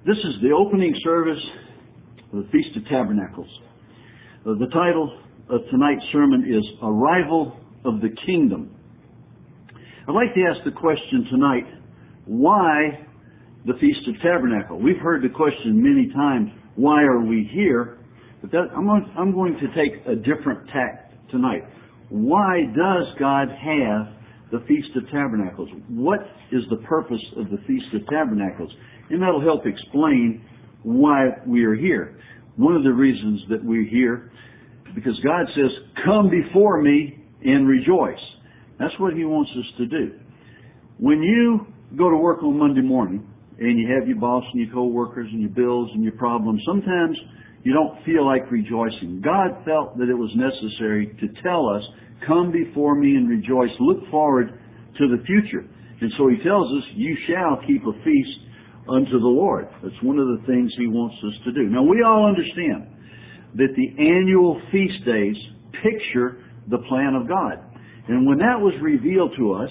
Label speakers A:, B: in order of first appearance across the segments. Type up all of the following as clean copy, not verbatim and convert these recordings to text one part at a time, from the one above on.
A: This is the opening service of the Feast of Tabernacles. The title of tonight's sermon is Arrival of the Kingdom. I'd like to ask the question tonight, why the Feast of Tabernacle? We've heard the question many times, why are we here? But I'm going to take a different tack tonight. Why does God have the Feast of Tabernacles? What is the purpose of the Feast of Tabernacles? And that'll help explain why we are here. One of the reasons that we're here, because God says, come before me and rejoice. That's what He wants us to do. When you go to work on Monday morning, and you have your boss and your co-workers and your bills and your problems, sometimes you don't feel like rejoicing. God felt that it was necessary to tell us, come before me and rejoice. Look forward to the future. And so He tells us, you shall keep a feast unto the Lord. That's one of the things He wants us to do. Now, we all understand that the annual feast days picture the plan of God. And when that was revealed to us,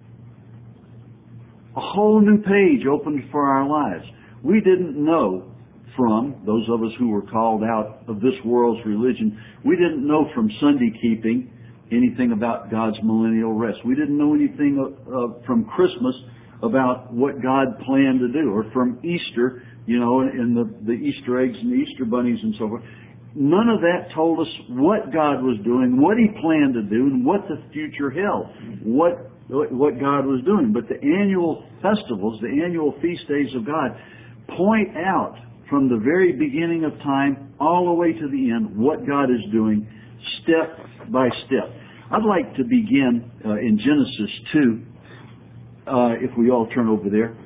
A: a whole new page opened for our lives. We didn't know from, those of us who were called out of this world's religion, we didn't know from Sunday keeping anything about God's millennial rest. We didn't know anything from Christmas about what God planned to do, or from Easter, and the Easter eggs and the Easter bunnies and so forth. None of that told us what God was doing, what He planned to do, and what the future held, what God was doing. But the annual festivals, the annual feast days of God, point out from the very beginning of time all the way to the end what God is doing step by step. I'd like to begin in Genesis 2, if we all turn over there.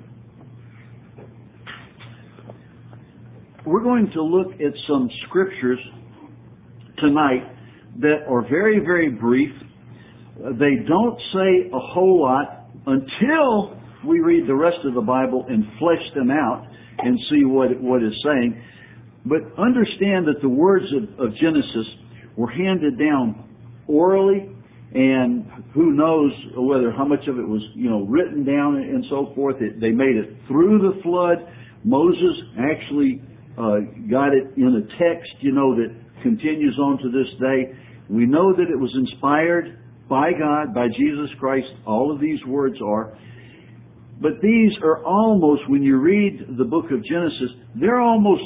A: We're going to look at some scriptures tonight that are very, very brief. They don't say a whole lot until we read the rest of the Bible and flesh them out and see what it's saying. But understand that the words of Genesis were handed down orally, and who knows whether how much of it was written down and so forth. They made it through the flood. Moses actually got it in a text that continues on to this day. We know that it was inspired by God, by Jesus Christ. All of these words are. But these are almost, when you read the book of Genesis, they're almost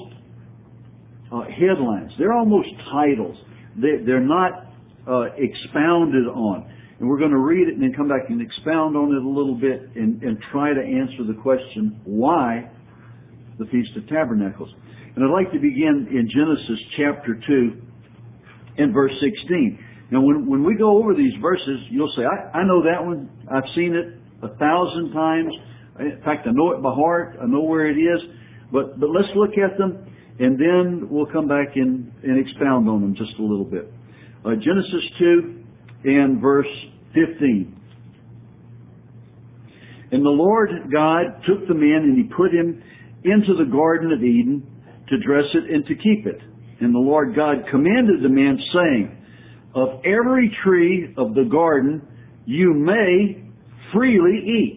A: headlines. They're almost titles. They're not expounded on. And we're going to read it and then come back and expound on it a little bit and try to answer the question, why the Feast of Tabernacles? And I'd like to begin in Genesis chapter 2 and verse 16. Now, when we go over these verses, you'll say, I know that one. I've seen it 1,000 times. In fact, I know it by heart. I know where it is. But let's look at them, and then we'll come back and expound on them just a little bit. Genesis 2 and verse 15. And the Lord God took the man, and He put him into the Garden of Eden to dress it and to keep it. And the Lord God commanded the man, saying, of every tree of the garden you may freely eat,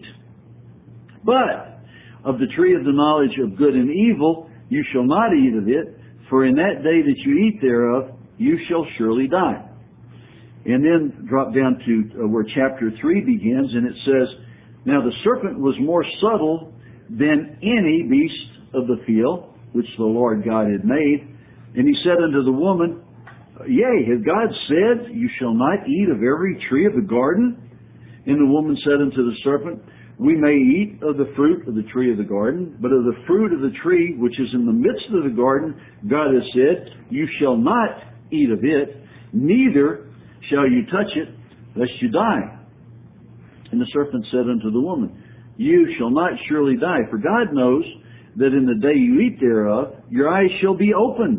A: but of the tree of the knowledge of good and evil you shall not eat of it, for in that day that you eat thereof you shall surely die. And then drop down to where chapter 3 begins, and it says, now the serpent was more subtle than any beast of the field which the Lord God had made. And he said unto the woman, yea, hath God said, you shall not eat of every tree of the garden? And the woman said unto the serpent, we may eat of the fruit of the tree of the garden, but of the fruit of the tree which is in the midst of the garden, God has said, you shall not eat of it, neither shall you touch it, lest you die. And the serpent said unto the woman, you shall not surely die, for God knows that in the day you eat thereof, your eyes shall be opened,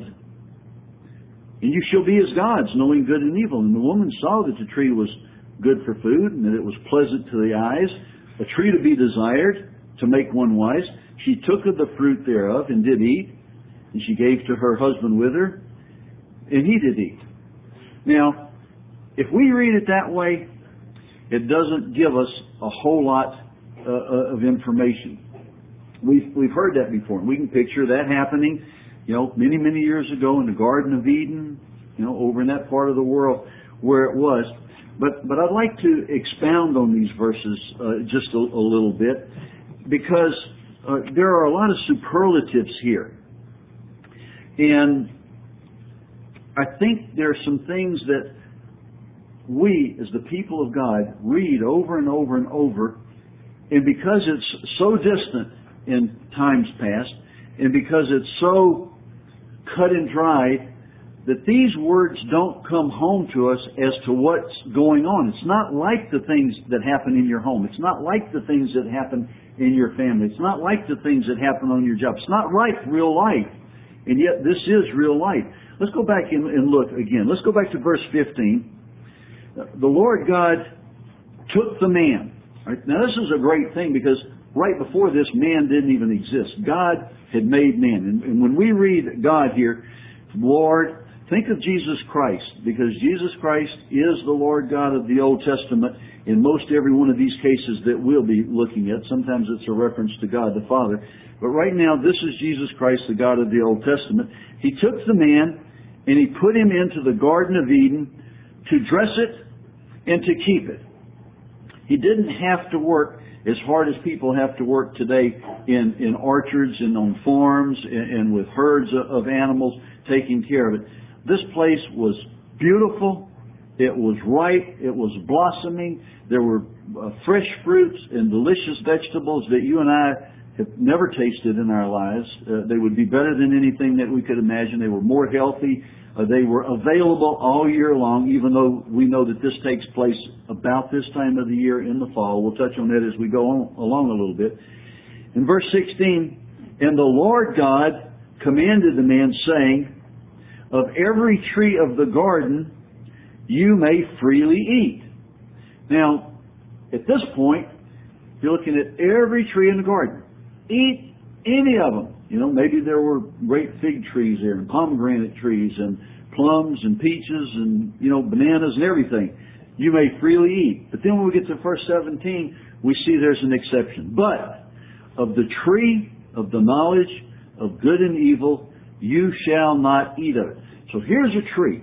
A: and you shall be as gods, knowing good and evil. And the woman saw that the tree was good for food, and that it was pleasant to the eyes, a tree to be desired, to make one wise. She took of the fruit thereof, and did eat, and she gave to her husband with her, and he did eat. Now, if we read it that way, it doesn't give us a whole lot of information. We've heard that before. We can picture that happening, many, many years ago in the Garden of Eden, over in that part of the world where it was. But I'd like to expound on these verses just a little bit, because there are a lot of superlatives here. And I think there are some things that we, as the people of God, read over and over and over, and because it's so distant in times past, and because it's so cut and dried, that these words don't come home to us as to what's going on. It's not like the things that happen in your home. It's not like the things that happen in your family. It's not like the things that happen on your job. It's not like real life. And yet this is real life. Let's go back and look again. Let's go back to verse 15. The Lord God took the man. Right? Now this is a great thing, because right before this, man didn't even exist. God had made man. And when we read God here, Lord, think of Jesus Christ, because Jesus Christ is the Lord God of the Old Testament in most every one of these cases that we'll be looking at. Sometimes it's a reference to God the Father. But right now, this is Jesus Christ, the God of the Old Testament. He took the man and He put him into the Garden of Eden to dress it and to keep it. He didn't have to work as hard as people have to work today in orchards and on farms and with herds of animals taking care of it. This place was beautiful. It was ripe. It was blossoming. There were fresh fruits and delicious vegetables that you and I have never tasted in our lives. They would be better than anything that we could imagine. They were more healthy. They were available all year long, even though we know that this takes place about this time of the year in the fall. We'll touch on that as we go along a little bit. In verse 16, and the Lord God commanded the man, saying, of every tree of the garden you may freely eat. Now, at this point, you're looking at every tree in the garden. Eat any of them. Maybe there were great fig trees there, and pomegranate trees, and plums, and peaches, and, bananas, and everything. You may freely eat. But then when we get to verse 17, we see there's an exception. But of the tree of the knowledge of good and evil, you shall not eat of it. So here's a tree.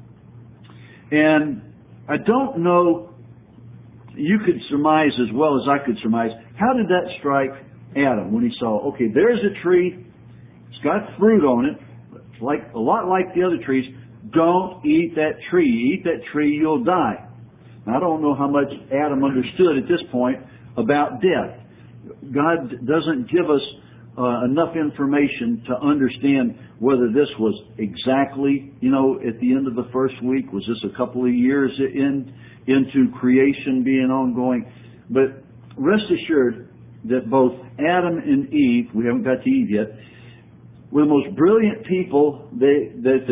A: And I don't know, you could surmise as well as I could surmise, how did that strike Adam when he saw, okay, there's a tree, it's got fruit on it, it's a lot like the other trees. Don't eat that tree. You eat that tree, you'll die. Now, I don't know how much Adam understood at this point about death. God doesn't give us enough information to understand whether this was exactly, at the end of the first week. Was this a couple of years into creation being ongoing? But rest assured that both Adam and Eve, we haven't got to Eve yet, were the most brilliant people that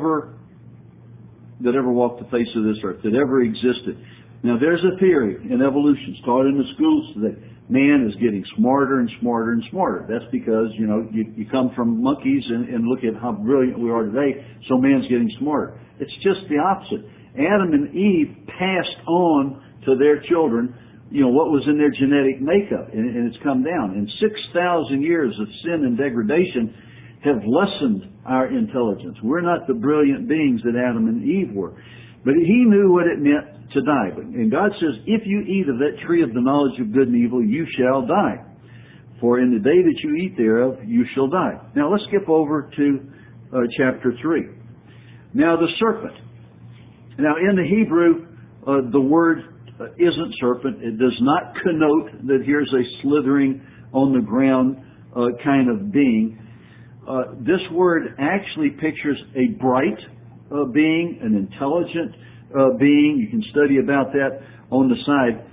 A: ever walked the face of this earth, that ever existed. Now, there's a theory in evolution, it's taught in the schools today. Man is getting smarter and smarter and smarter. That's because, you come from monkeys and look at how brilliant we are today, so man's getting smarter. It's just the opposite. Adam and Eve passed on to their children, what was in their genetic makeup, and it's come down. And 6,000 years of sin and degradation have lessened our intelligence. We're not the brilliant beings that Adam and Eve were. But He knew what it meant to die. And God says, if you eat of that tree of the knowledge of good and evil, you shall die. For in the day that you eat thereof, you shall die. Now let's skip over to chapter 3. Now the serpent. Now in the Hebrew, the word isn't serpent. It does not connote that here's a slithering on the ground kind of being. This word actually pictures a bright being, an intelligent being. You can study about that on the side.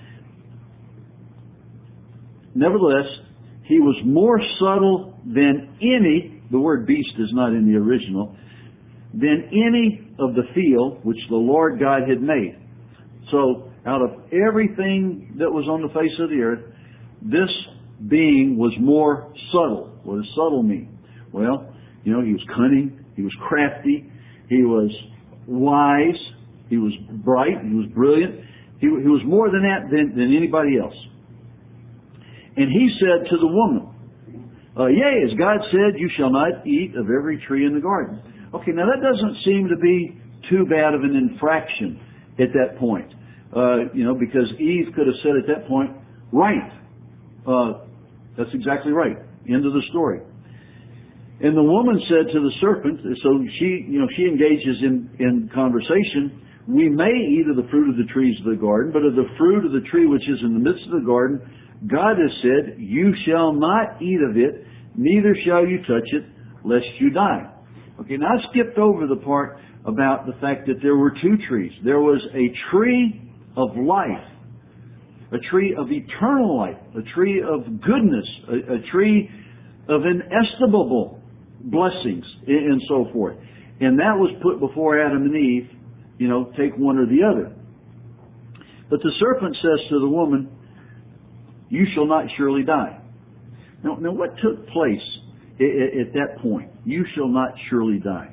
A: Nevertheless, he was more subtle than any, the word beast is not in the original, than any of the field which the Lord God had made. So, out of everything that was on the face of the earth, this being was more subtle. What does subtle mean? Well, he was cunning, he was crafty, he was wise, he was bright, he was brilliant. He was more than that than anybody else. And he said to the woman, Yea, as God said, you shall not eat of every tree in the garden. Okay, now that doesn't seem to be too bad of an infraction at that point. Because Eve could have said at that point, right. That's exactly right. End of the story. And the woman said to the serpent, so she engages in conversation, we may eat of the fruit of the trees of the garden, but of the fruit of the tree which is in the midst of the garden, God has said, you shall not eat of it, neither shall you touch it, lest you die. Okay, now I skipped over the part about the fact that there were two trees. There was a tree of life, a tree of eternal life, a tree of goodness, a tree of inestimable blessings, and so forth. And that was put before Adam and Eve, take one or the other. But the serpent says to the woman, you shall not surely die. Now what took place at that point? You shall not surely die.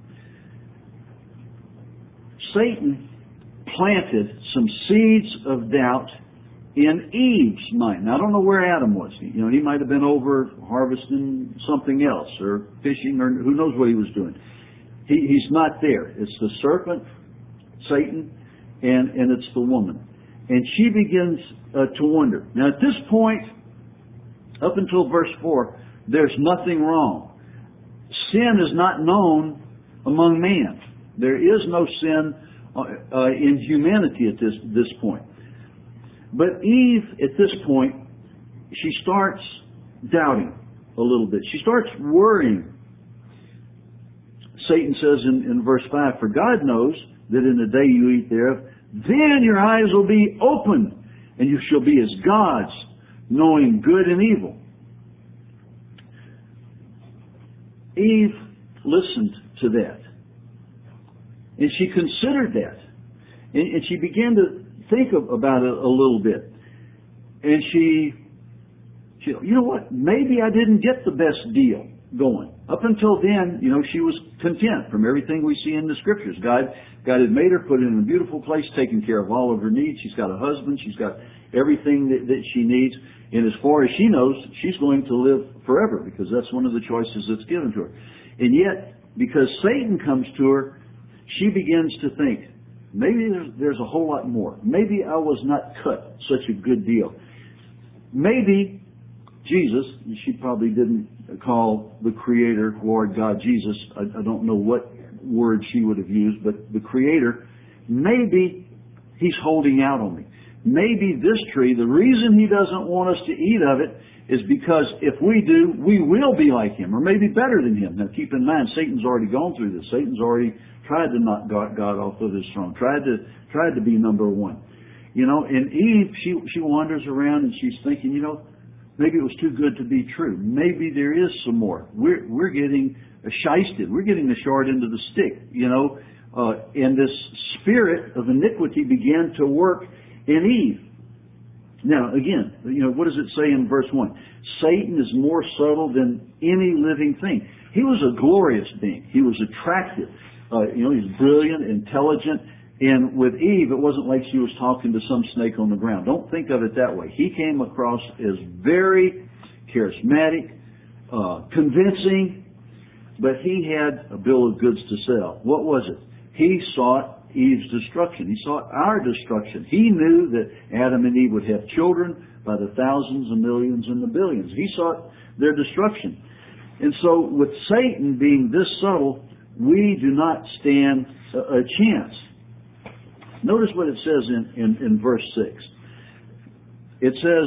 A: Satan planted some seeds of doubt in Eve's mind. Now, I don't know where Adam was. He might have been over harvesting something else or fishing, or who knows what he was doing. He's not there. It's the serpent, Satan, and it's the woman. And she begins to wonder. Now, at this point, up until verse 4, there's nothing wrong. Sin is not known among man. There is no sin in humanity at this point. But Eve, at this point, she starts doubting a little bit. She starts worrying. Satan says in verse 5, for God knows that in the day you eat thereof, then your eyes will be opened, and you shall be as gods, knowing good and evil. Eve listened to that. And she considered that. And she began to think about it a little bit. And she you know what? Maybe I didn't get the best deal going. Up until then, she was content from everything we see in the Scriptures. God had made her, put her in a beautiful place, taking care of all of her needs. She's got a husband. She's got everything that she needs. And as far as she knows, she's going to live forever because that's one of the choices that's given to her. And yet, because Satan comes to her, she begins to think, maybe there's a whole lot more. Maybe I was not cut such a good deal. Maybe Jesus, she probably didn't call the Creator, Lord God, Jesus. I don't know what word she would have used, but the Creator, maybe He's holding out on me. Maybe this tree, the reason He doesn't want us to eat of it is because if we do, we will be like Him, or maybe better than Him. Now keep in mind, Satan's already gone through this. Satan's already tried to knock God off of His throne, tried to be number one. And Eve, she wanders around and she's thinking, maybe it was too good to be true. Maybe there is some more. We're getting shysted. We're getting the short end of the stick, and this spirit of iniquity began to work in Eve. Now, again, what does it say in verse 1? Satan is more subtle than any living thing. He was a glorious being. He was attractive. He's brilliant, intelligent. And with Eve, it wasn't like she was talking to some snake on the ground. Don't think of it that way. He came across as very charismatic, convincing, but he had a bill of goods to sell. What was it? He sought Eve's destruction. He sought our destruction. He knew that Adam and Eve would have children by the thousands and millions and the billions. He sought their destruction. And so with Satan being this subtle, we do not stand a chance. Notice what it says in verse 6. It says,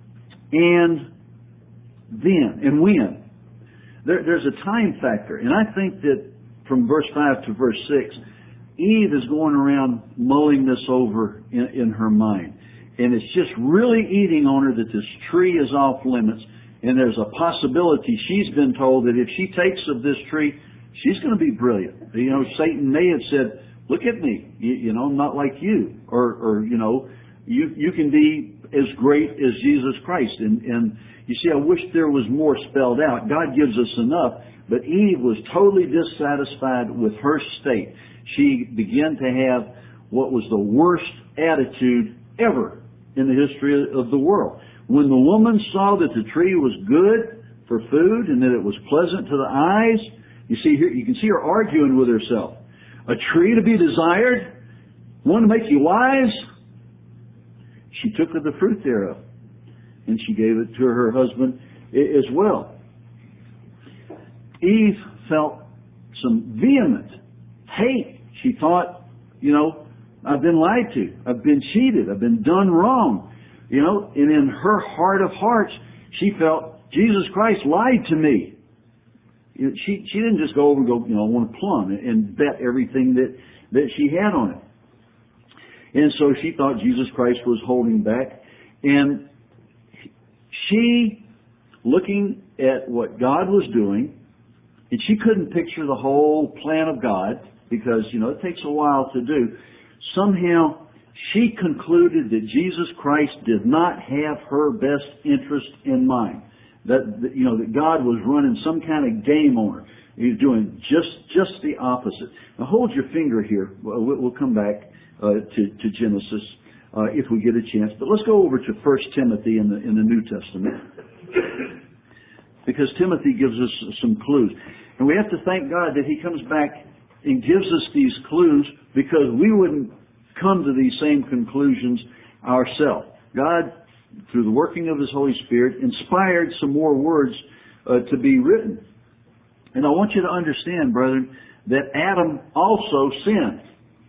A: and then, and when. There's a time factor. And I think that from verse 5 to verse 6, Eve is going around mulling this over in her mind. And it's just really eating on her that this tree is off limits. And there's a possibility, she's been told, that if she takes of this tree, she's going to be brilliant. Satan may have said, look at me, I'm not like you. Or you can be as great as Jesus Christ. And you see, I wish there was more spelled out. God gives us enough. But Eve was totally dissatisfied with her state. She began to have what was the worst attitude ever in the history of the world. When the woman saw that the tree was good for food and that it was pleasant to the eyes. You see here, you can see her arguing with herself. A tree to be desired, one to make you wise. She took of the fruit thereof, and she gave it to her husband as well. Eve felt some vehement hate. She thought, I've been lied to. I've been cheated. I've been done wrong. And in her heart of hearts, she felt, Jesus Christ lied to me. She didn't just go over and go, I want a plum and bet everything that she had on it. And so she thought Jesus Christ was holding back. And she, looking at what God was doing, and she couldn't picture the whole plan of God because, it takes a while to do. Somehow, she concluded that Jesus Christ did not have her best interest in mind. That God was running some kind of game on her. He was doing just the opposite. Now hold your finger here. We'll come back to Genesis if we get a chance. But let's go over to 1 Timothy in the New Testament. Because Timothy gives us some clues. And we have to thank God that He comes back and gives us these clues because we wouldn't come to these same conclusions ourselves. God, through the working of His Holy Spirit, inspired some more words to be written. And I want you to understand, brethren, that Adam also sinned.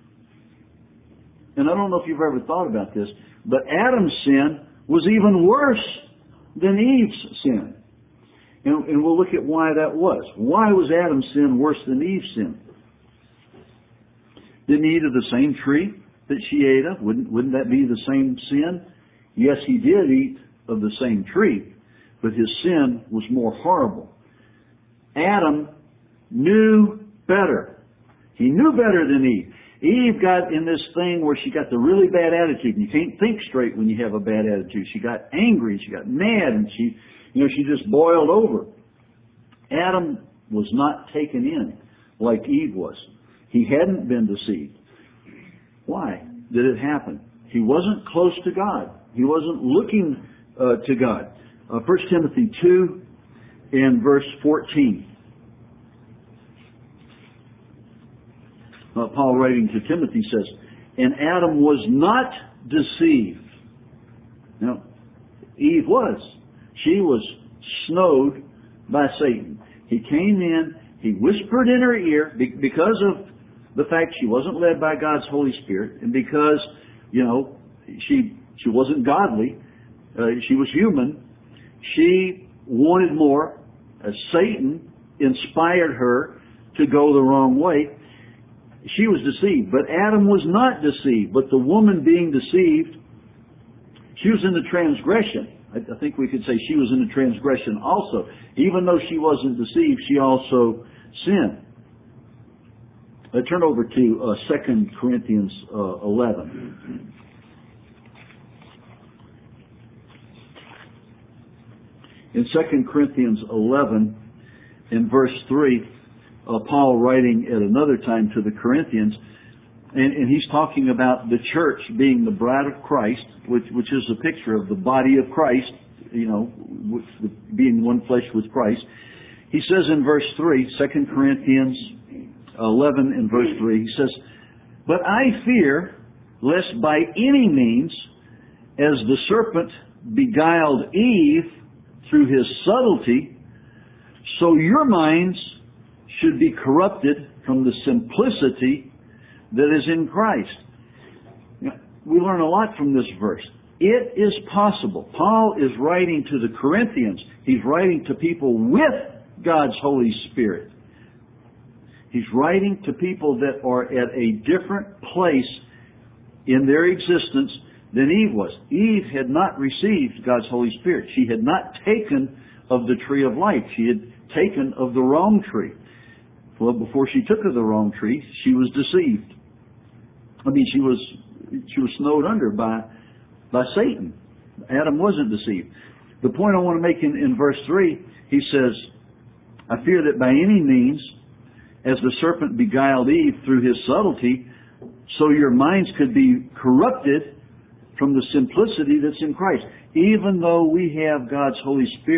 A: And I don't know if you've ever thought about this, but Adam's sin was even worse than Eve's sin. And we'll look at why that was. Why was Adam's sin worse than Eve's sin? Didn't he eat of the same tree that she ate of? Wouldn't that be the same sin? Yes, he did eat of the same tree, but his sin was more horrible. Adam knew better. He knew better than Eve. Eve got in this thing where she got the really bad attitude. And you can't think straight when you have a bad attitude. She got angry, she got mad, and she just boiled over. Adam was not taken in like Eve was. He hadn't been deceived. Why did it happen? He wasn't close to God. He wasn't looking to God. 1 Timothy 2 and verse 14. Paul writing to Timothy says, and Adam was not deceived. Now, Eve was. She was snowed by Satan. He came in, he whispered in her ear because of the fact she wasn't led by God's Holy Spirit, and because, she wasn't godly, she was human, she wanted more. Satan inspired her to go the wrong way. She was deceived, but Adam was not deceived. But the woman being deceived, she was in the transgression. I think we could say she was in the transgression also. Even though she wasn't deceived, she also sinned. Turn over to 2 Corinthians 11. In 2 Corinthians 11, in verse 3, Paul writing at another time to the Corinthians, and he's talking about the church being the bride of Christ, which is a picture of the body of Christ, being one flesh with Christ. He says in verse 3, 2 Corinthians 11 and verse 3, he says, but I fear lest by any means, as the serpent beguiled Eve through his subtlety, so your minds should be corrupted from the simplicity that is in Christ. Now, we learn a lot from this verse. It is possible. Paul is writing to the Corinthians. He's writing to people with God's Holy Spirit. He's writing to people that are at a different place in their existence than Eve was. Eve had not received God's Holy Spirit. She had not taken of the tree of life. She had taken of the wrong tree. Well, before she took of the wrong tree, she was deceived. She was snowed under by Satan. Adam wasn't deceived. The point I want to make in verse 3, he says, I fear that by any means, as the serpent beguiled Eve through his subtlety, so your minds could be corrupted from the simplicity that's in Christ. Even though we have God's Holy Spirit,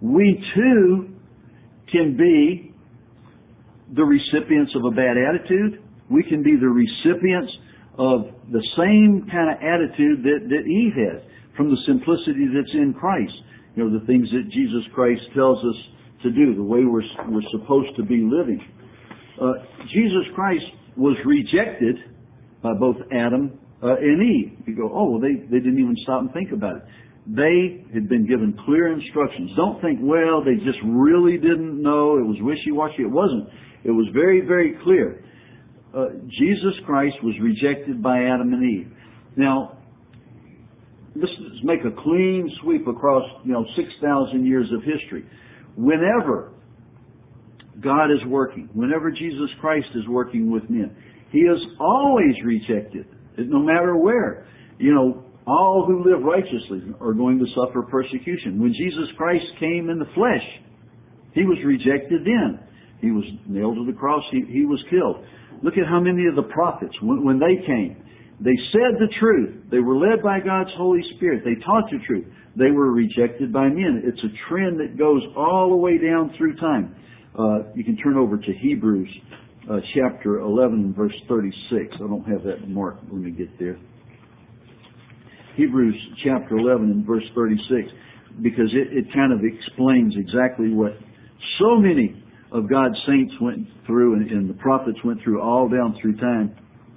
A: we too can be the recipients of a bad attitude. We can be the recipients of the same kind of attitude that Eve had, from the simplicity that's in Christ. You know, the things that Jesus Christ tells us to do, the way we're supposed to be living. Jesus Christ was rejected by both Adam and Eve. You go, oh, well, they didn't even stop and think about it. They had been given clear instructions. Don't think, well, they just really didn't know. It was wishy-washy. It wasn't. It was very, very clear. Jesus Christ was rejected by Adam and Eve. Now, let's make a clean sweep across, 6,000 years of history. Whenever God is working, whenever Jesus Christ is working with men, He is always rejected, no matter where. All who live righteously are going to suffer persecution. When Jesus Christ came in the flesh, He was rejected then. He was nailed to the cross. He was killed. Look at how many of the prophets, when they came, they said the truth. They were led by God's Holy Spirit. They taught the truth. They were rejected by men. It's a trend that goes all the way down through time. You can turn over to Hebrews chapter 11, verse 36. I don't have that marked. Let me get there. Hebrews chapter 11 and verse 36, because it kind of explains exactly what so many of God's saints went through and the prophets went through all down through time.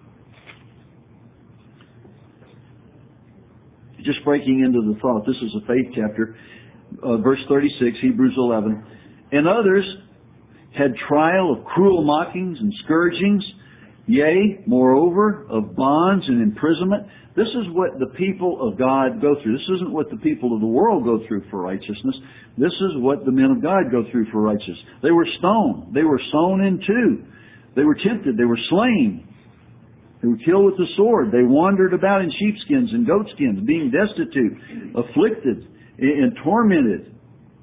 A: Just breaking into the thought, this is a faith chapter, verse 36, Hebrews 11. And others had trial of cruel mockings and scourgings, yea, moreover, of bonds and imprisonment. This is what the people of God go through. This isn't what the people of the world go through for righteousness. This is what the men of God go through for righteousness. They were stoned. They were sown in two. They were tempted. They were slain. They were killed with the sword. They wandered about in sheepskins and goatskins, being destitute, afflicted, and tormented,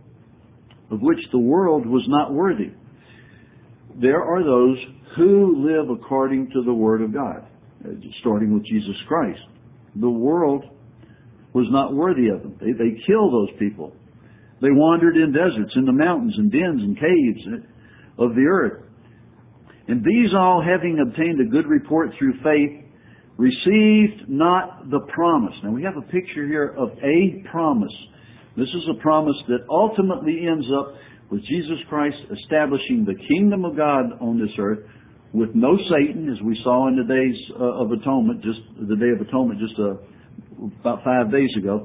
A: of which the world was not worthy. There are those who live according to the Word of God, starting with Jesus Christ. The world was not worthy of them. They killed those people. They wandered in deserts, in the mountains, and dens, and caves of the earth. And these all, having obtained a good report through faith, received not the promise. Now we have a picture here of a promise. This is a promise that ultimately ends up with Jesus Christ establishing the kingdom of God on this earth with no Satan, as we saw in the days of atonement, just the Day of Atonement, just about 5 days ago.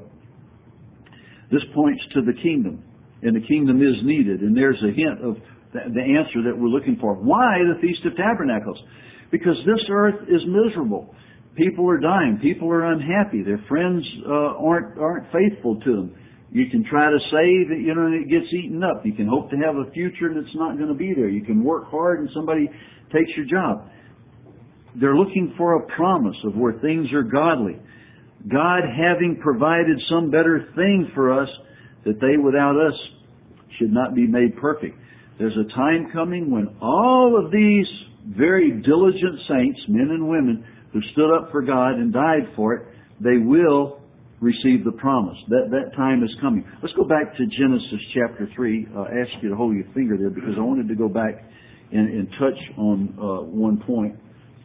A: This points to the kingdom, and the kingdom is needed. And there's a hint of the answer that we're looking for. Why the Feast of Tabernacles? Because this earth is miserable. People are dying. People are unhappy. Their friends aren't faithful to them. You can try to save it, and it gets eaten up. You can hope to have a future and it's not going to be there. You can work hard and somebody takes your job. They're looking for a promise of where things are godly. God having provided some better thing for us, that they without us should not be made perfect. There's a time coming when all of these very diligent saints, men and women, who stood up for God and died for it, they will receive the promise. That time is coming. Let's go back to Genesis chapter 3. I'll ask you to hold your finger there because I wanted to go back and touch on one point.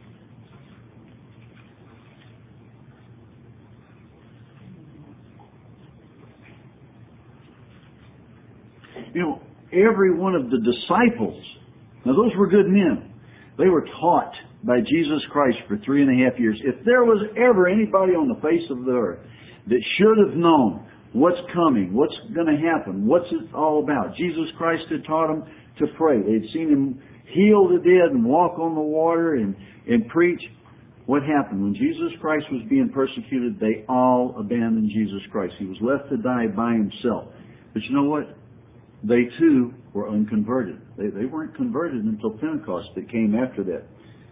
A: Every one of the disciples, now those were good men. They were taught by Jesus Christ for 3.5 years. If there was ever anybody on the face of the earth that should have known what's coming, what's going to happen, what's it all about, Jesus Christ had taught them to pray. They'd seen Him heal the dead and walk on the water and preach. What happened? When Jesus Christ was being persecuted, they all abandoned Jesus Christ. He was left to die by Himself. But you know what? They too were unconverted. They weren't converted until Pentecost that came after that.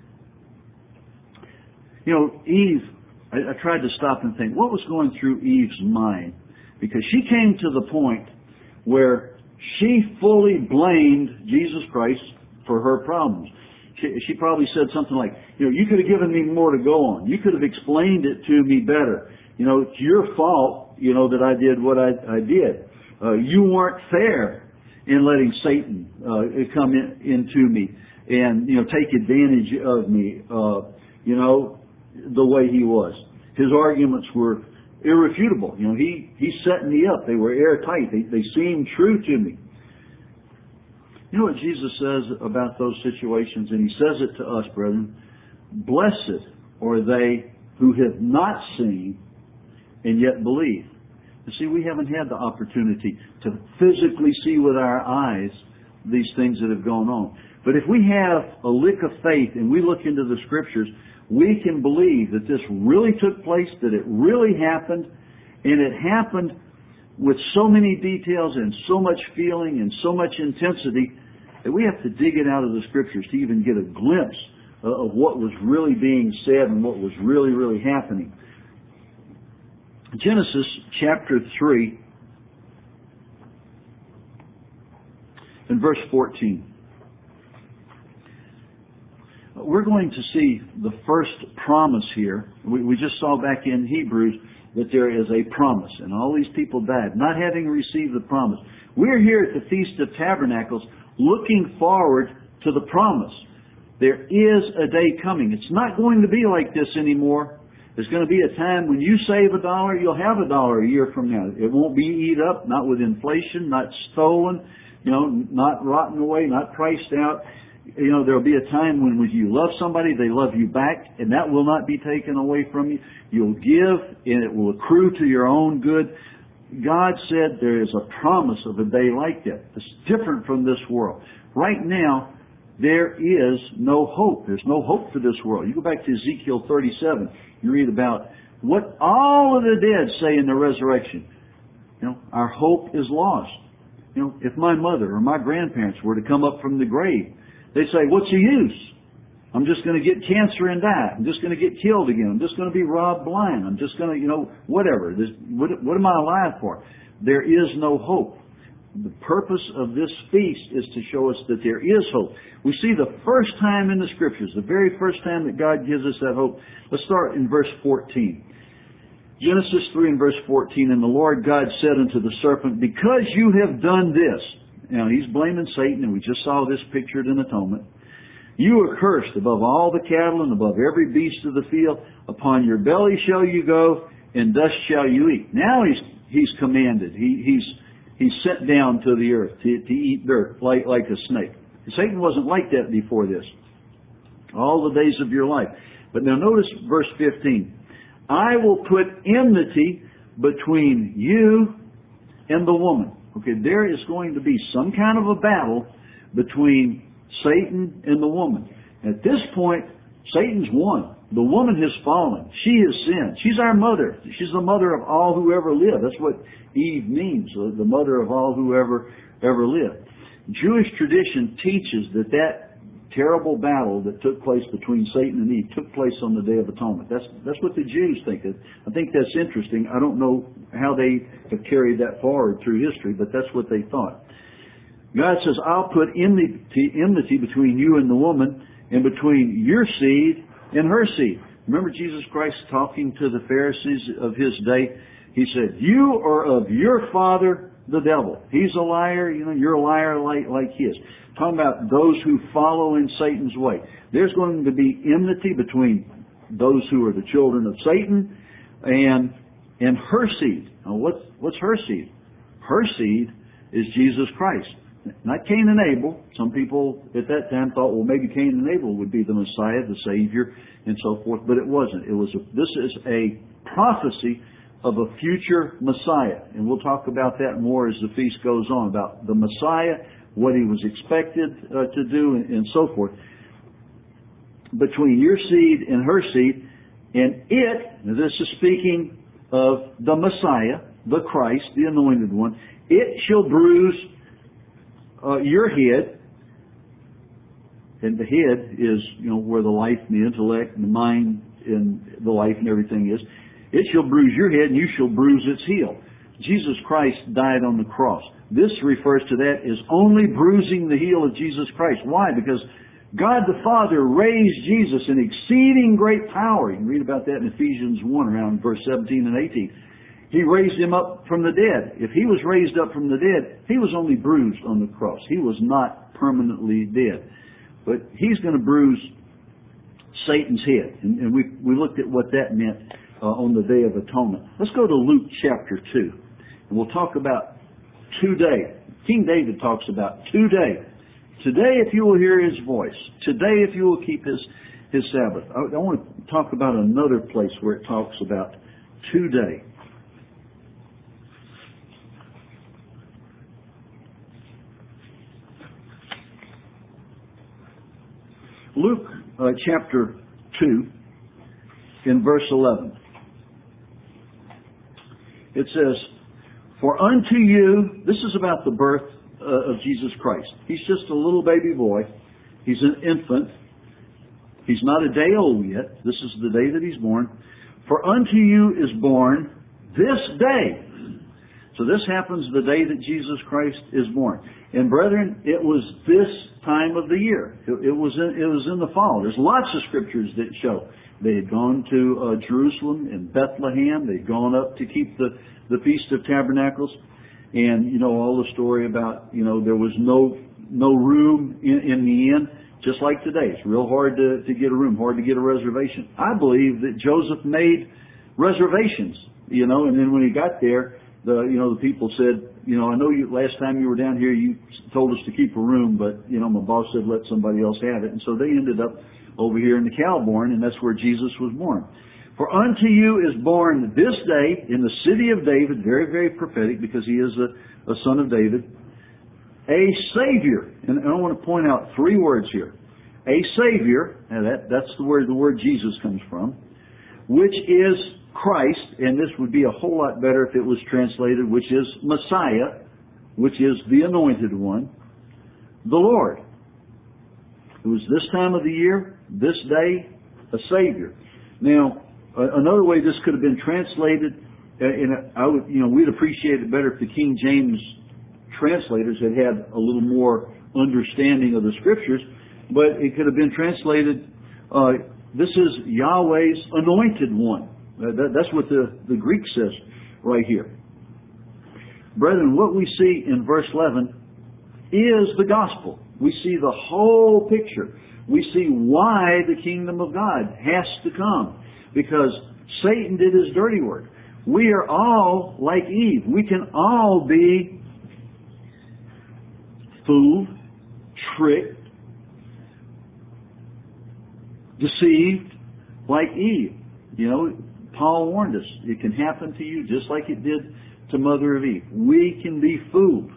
A: Eve, I tried to stop and think, what was going through Eve's mind? Because she came to the point where she fully blamed Jesus Christ for her problems. She probably said something like, you could have given me more to go on. You could have explained it to me better. It's your fault, that I did what I did. You weren't fair in letting Satan come into me and take advantage of me. The way he was. His arguments were irrefutable. He set me up. They were airtight. They seemed true to me. You know what Jesus says about those situations, and He says it to us, brethren. Blessed are they who have not seen and yet believe. You see, we haven't had the opportunity to physically see with our eyes these things that have gone on. But if we have a lick of faith and we look into the Scriptures, we can believe that this really took place, that it really happened, and it happened with so many details and so much feeling and so much intensity that we have to dig it out of the Scriptures to even get a glimpse of what was really being said and what was really, really happening. Genesis chapter 3 and verse 14. We're going to see the first promise here. We just saw back in Hebrews that there is a promise, and all these people died, not having received the promise. We're here at the Feast of Tabernacles looking forward to the promise. There is a day coming. It's not going to be like this anymore. There's going to be a time when you save $1, you'll have $1 a year from now. It won't be eat up, not with inflation, not stolen, not rotten away, not priced out. There'll be a time when you love somebody, they love you back, and that will not be taken away from you. You'll give, and it will accrue to your own good. God said there is a promise of a day like that. It's different from this world. Right now, there is no hope. There's no hope for this world. You go back to Ezekiel 37, you read about what all of the dead say in the resurrection. Our hope is lost. If my mother or my grandparents were to come up from the grave, they say, what's the use? I'm just going to get cancer and die. I'm just going to get killed again. I'm just going to be robbed blind. I'm just going to, whatever. What am I alive for? There is no hope. The purpose of this feast is to show us that there is hope. We see the first time in the Scriptures, the very first time that God gives us that hope. Let's start in verse 14. Genesis 3 and verse 14, and the Lord God said unto the serpent, because you have done this. Now, he's blaming Satan, and we just saw this pictured in atonement. You are cursed above all the cattle and above every beast of the field. Upon your belly shall you go, and dust shall you eat. Now he's commanded. He's sent down to the earth to eat dirt like a snake. Satan wasn't like that before this. All the days of your life. But now notice verse 15. I will put enmity between you and the woman. Okay, there is going to be some kind of a battle between Satan and the woman. At this point, Satan's won. The woman has fallen. She has sinned. She's our mother. She's the mother of all who ever lived. That's what Eve means, the mother of all who ever lived. Jewish tradition teaches that terrible battle that took place between Satan and Eve took place on the Day of Atonement. That's what the Jews think. I think that's interesting. I don't know how they have carried that forward through history, but that's what they thought. God says, I'll put enmity between you and the woman, and between your seed and her seed. Remember Jesus Christ talking to the Pharisees of His day? He said, you are of your father, the devil. He's a liar, you're a liar like he is. Talking about those who follow in Satan's way. There's going to be enmity between those who are the children of Satan and her seed. Now what's her seed? Her seed is Jesus Christ. Not Cain and Abel. Some people at that time thought, well, maybe Cain and Abel would be the Messiah, the Savior, and so forth. But it wasn't. This is a prophecy of a future Messiah. And we'll talk about that more as the feast goes on, about the Messiah, what He was expected to do, and so forth. Between your seed and her seed, and this is speaking of the Messiah, the Christ, the Anointed One, it shall bruise your head. And the head is, where the life and the intellect and the mind and the life and everything is. It shall bruise your head, and you shall bruise its heel. Jesus Christ died on the cross. This refers to that as only bruising the heel of Jesus Christ. Why? Because God the Father raised Jesus in exceeding great power. You can read about that in Ephesians 1 around verse 17 and 18. He raised him up from the dead. If he was raised up from the dead, he was only bruised on the cross. He was not permanently dead. But he's going to bruise Satan's head. And we looked at what that meant on the Day of Atonement. Let's go to Luke chapter 2. And we'll talk about today. King David talks about today. Today if you will hear his voice. Today if you will keep his Sabbath. I want to talk about another place where it talks about today. Luke chapter 2 in verse 11. It says, "For unto you," this is about the birth of Jesus Christ. He's just a little baby boy. He's an infant. He's not a day old yet. This is the day that he's born. "For unto you is born this day." So this happens the day that Jesus Christ is born. And brethren, it was this time of the year. It was in the fall. There's lots of scriptures that show they had gone to Jerusalem and Bethlehem. They'd gone up to keep the Feast of Tabernacles. And, you know, all the story about, you know, there was no room in the inn, just like today. It's real hard to get a room, hard to get a reservation. I believe that Joseph made reservations, you know, and then when he got there, the people said, you know, I know you last time you were down here, you told us to keep a room, but, you know, my boss said let somebody else have it. And so they ended up over here in the Calborn, and that's where Jesus was born. "For unto you is born this day in the city of David," very, very prophetic because he is a son of David, "a Savior." And I want to point out three words here. A Savior, and that's the word Jesus comes from, which is Christ, and this would be a whole lot better if it was translated, which is Messiah, which is the Anointed One, the Lord. It was this time of the year, this day, a Savior. Now, another way this could have been translated, and we'd appreciate it better if the King James translators had a little more understanding of the Scriptures, but it could have been translated, this is Yahweh's Anointed One. That's what the Greek says right here. Brethren, what we see in verse 11 is the gospel. We see the whole picture. We see why the kingdom of God has to come. Because Satan did his dirty work. We are all like Eve. We can all be fooled, tricked, deceived like Eve. You know, Paul warned us, it can happen to you just like it did to Mother of Eve. We can be fooled.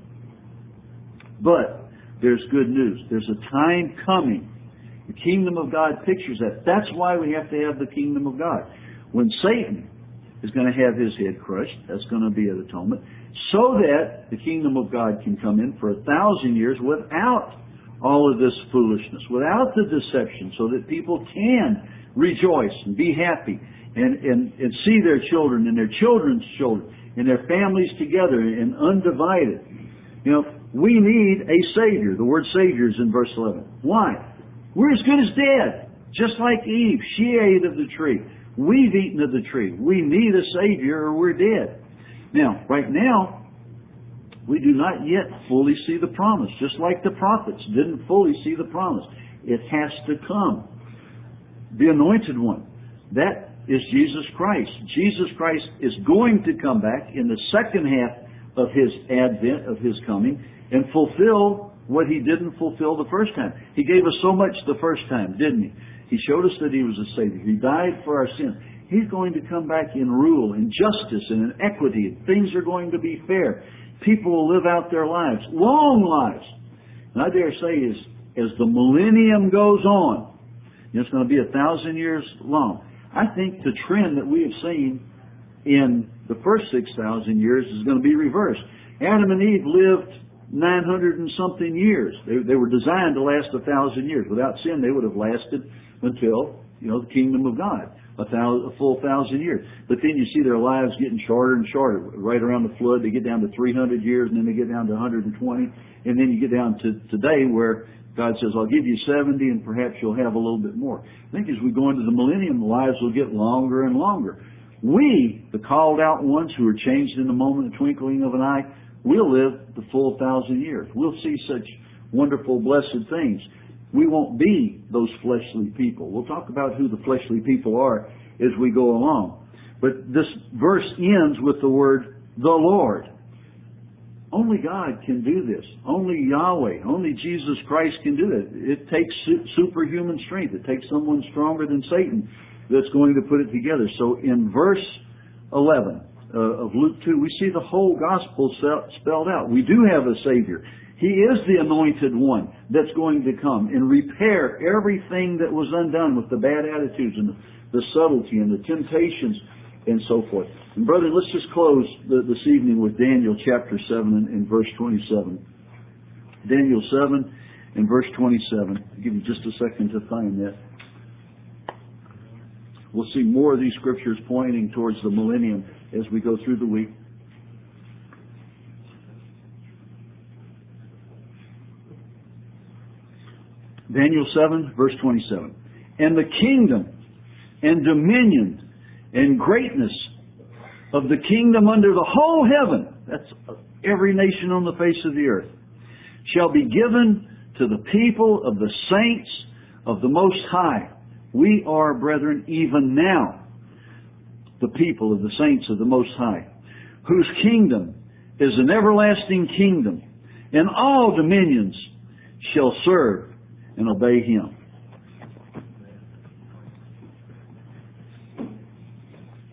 A: But there's good news. There's a time coming. The kingdom of God pictures that. That's why we have to have the kingdom of God. When Satan is going to have his head crushed, that's going to be an atonement, so that the kingdom of God can come in for 1,000 years without all of this foolishness, without the deception, so that people can rejoice and be happy and see their children and their children's children and their families together and undivided. You know, we need a Savior. The word Savior is in verse 11. Why? We're as good as dead. Just like Eve. She ate of the tree. We've eaten of the tree. We need a Savior or we're dead. Now, right now, we do not yet fully see the promise. Just like the prophets didn't fully see the promise. It has to come. The Anointed One. That is Jesus Christ. Jesus Christ is going to come back in the second half of His advent, of His coming, and fulfill what He didn't fulfill the first time. He gave us so much the first time, didn't He? He showed us that He was a Savior. He died for our sins. He's going to come back in rule, in justice, and in equity. Things are going to be fair. People will live out their lives, long lives. And I dare say, as the millennium goes on, it's going to be 1,000 years long. I think the trend that we have seen in the first 6,000 years is going to be reversed. Adam and Eve lived 900 and something years. They were designed to last 1,000 years. Without sin, they would have lasted until, the kingdom of God, a full 1,000 years. But then you see their lives getting shorter and shorter. Right around the flood, they get down to 300 years, and then they get down to 120, and then you get down to today where God says, I'll give you 70 and perhaps you'll have a little bit more. I think as we go into the millennium, the lives will get longer and longer. We, the called out ones who are changed in the moment, the twinkling of an eye, we'll live the full 1,000 years. We'll see such wonderful, blessed things. We won't be those fleshly people. We'll talk about who the fleshly people are as we go along. But this verse ends with the word, the Lord. Only God can do this. Only Yahweh, only Jesus Christ can do it. It takes superhuman strength. It takes someone stronger than Satan that's going to put it together. So in verse 11 of Luke 2, we see the whole gospel spelled out. We do have a Savior. He is the anointed one that's going to come and repair everything that was undone with the bad attitudes and the subtlety and the temptations and so forth. And brother, let's just close this evening with Daniel chapter 7 and verse 27. Daniel 7 and verse 27. I'll give you just a second to find that. We'll see more of these scriptures pointing towards the millennium as we go through the week. Daniel 7, verse 27. And the kingdom and dominion and greatness of the kingdom under the whole heaven, that's every nation on the face of the earth, shall be given to the people of the saints of the Most High. We are, brethren, even now, the people of the saints of the Most High, whose kingdom is an everlasting kingdom, and all dominions shall serve and obey Him.